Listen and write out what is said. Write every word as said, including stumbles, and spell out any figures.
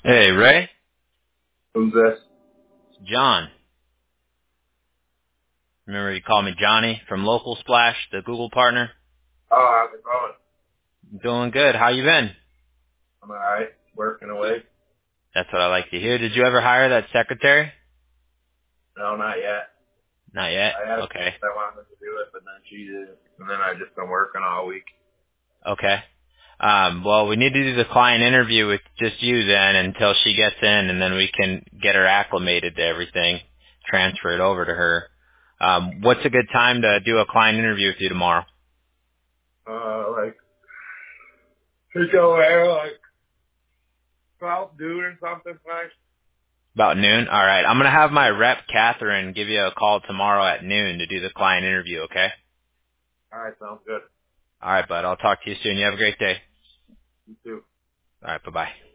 Hey, Ray. Who's this? John. Remember you called me Johnny from Local Splash, the Google partner? Oh, how's it going? Doing good. How you been? I'm alright. Working away. That's what I like to hear. Did you ever hire that secretary? No, not yet. Not yet? I had a Okay. I wanted to do it, but then she did. And then I just been working all week. Okay. Um, well, we need to do the client interview with just you then until she gets in, and then we can get her acclimated to everything, transfer it over to her. Um, what's a good time to do a client interview with you tomorrow? Uh, like, to go there, like, twelve noon or something, nice. About noon? All right. I'm going to have my rep, Catherine, give you a call tomorrow at noon to do the client interview, okay? Alright, sounds good. All right, bud. I'll talk to you soon. You have a great day. You too. All right. Bye-bye.